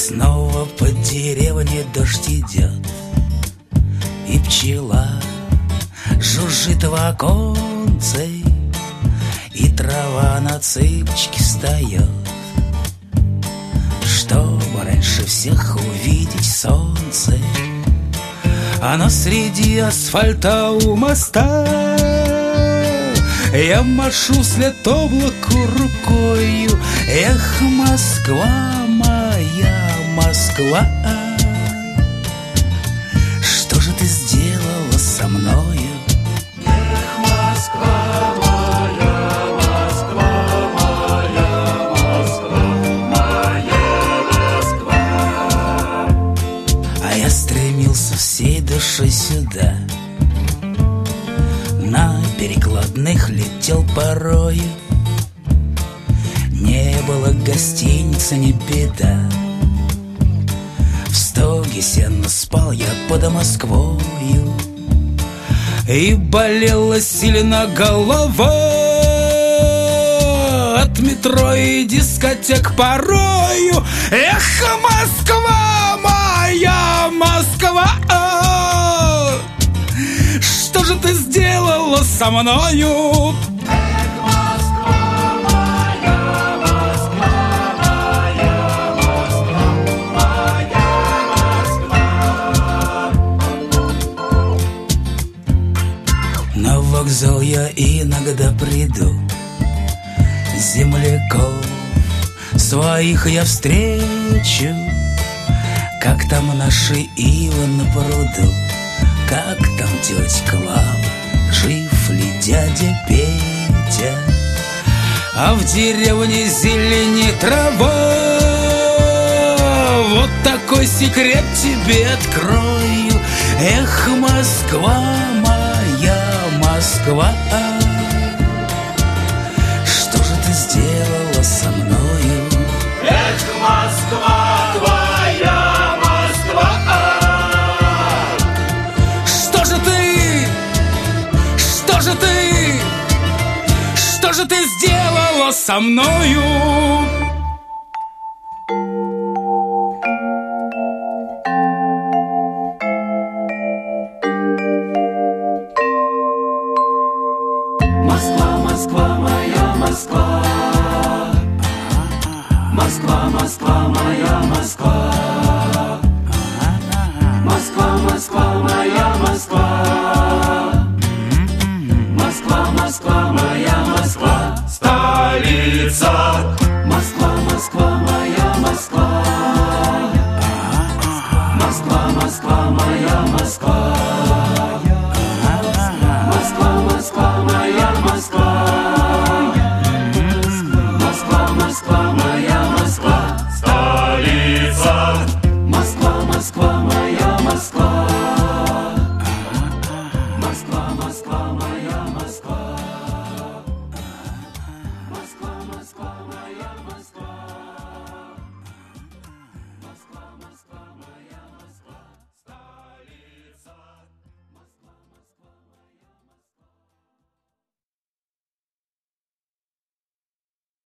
Снова по деревне дождь идет, и пчела жужжит в оконце, и трава на цыпочке встает, чтобы раньше всех увидеть солнце. Оно среди асфальта у моста. Я машу вслед облаку рукою. Эх, Москва, моя Москва, что же ты сделала со мною? Эх, Москва, моя Москва, моя Москва, моя Москва. А я стремился всей душой сюда, на перекладных летел порою. Не было гостиницы, не беда, в стоге сено спал я под Москвою. И болела сильно голова от метро и дискотек порою. Эх, Москва, моя Москва, что же ты сделала со мною? Эх, Москва, моя Москва, моя Москва, моя Москва. На вокзал я иногда приду, земляков своих я встречу. Как там наши ивы на пруду, как там тетя Клава, жив ли дядя Петя? А в деревне зеленеет трава. Вот такой секрет тебе открою. Эх, Москва, моя Москва, что же ты сделала со мною? Эх, Москва, твоя Москва, Что же ты сделала со мною? Москва, Москва, моя Москва, Москва, Москва, моя Москва, Москва, Москва, моя Москва, Москва, Москва, моя Москва, столица. Москва, Москва, моя Москва,